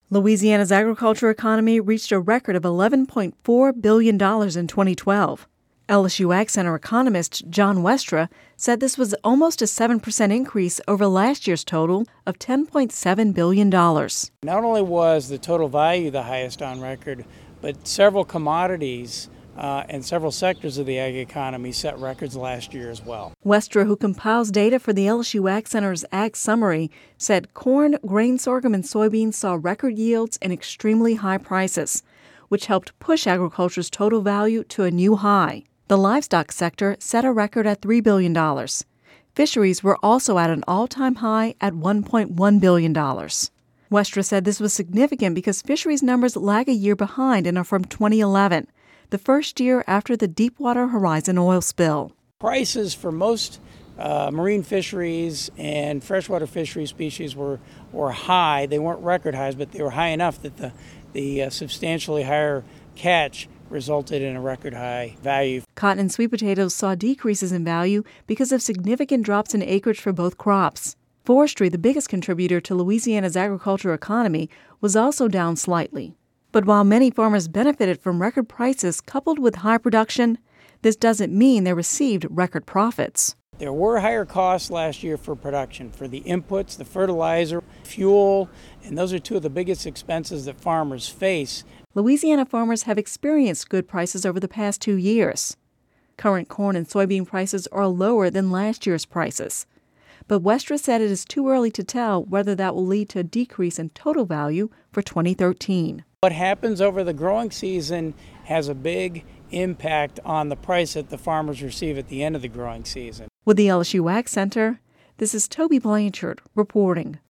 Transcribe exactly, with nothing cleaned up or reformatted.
Louisiana's agriculture economy reached a record of eleven point four billion dollars in twenty twelve. L S U Ag Center economist John Westra said this was almost a seven percent increase over last year's total of ten point seven billion dollars. Not only was the total value the highest on record, but several commodities uh, and several sectors of the ag economy set records last year as well. Westra, who compiles data for the L S U Ag Center's Ag Summary, said corn, grain sorghum, and soybeans saw record yields and extremely high prices, which helped push agriculture's total value to a new high. The livestock sector set a record at three billion dollars. Fisheries were also at an all-time high at one point one billion dollars. Westra said this was significant because fisheries numbers lag a year behind and are from twenty eleven, the first year after the Deepwater Horizon oil spill. Prices for most uh, marine fisheries and freshwater fishery species were, were high. They weren't record highs, but they were high enough that the, the uh, substantially higher catch resulted in a record high value. Cotton and sweet potatoes saw decreases in value because of significant drops in acreage for both crops. Forestry, the biggest contributor to Louisiana's agriculture economy, was also down slightly. But while many farmers benefited from record prices coupled with high production, this doesn't mean they received record profits. There were higher costs last year for production, for the inputs, the fertilizer, fuel, and those are two of the biggest expenses that farmers face. Louisiana farmers have experienced good prices over the past two years. Current corn and soybean prices are lower than last year's prices. But Westra said it is too early to tell whether that will lead to a decrease in total value for twenty thirteen. What happens over the growing season has a big impact on the price that the farmers receive at the end of the growing season. With the L S U Ag Center, this is Toby Blanchard reporting.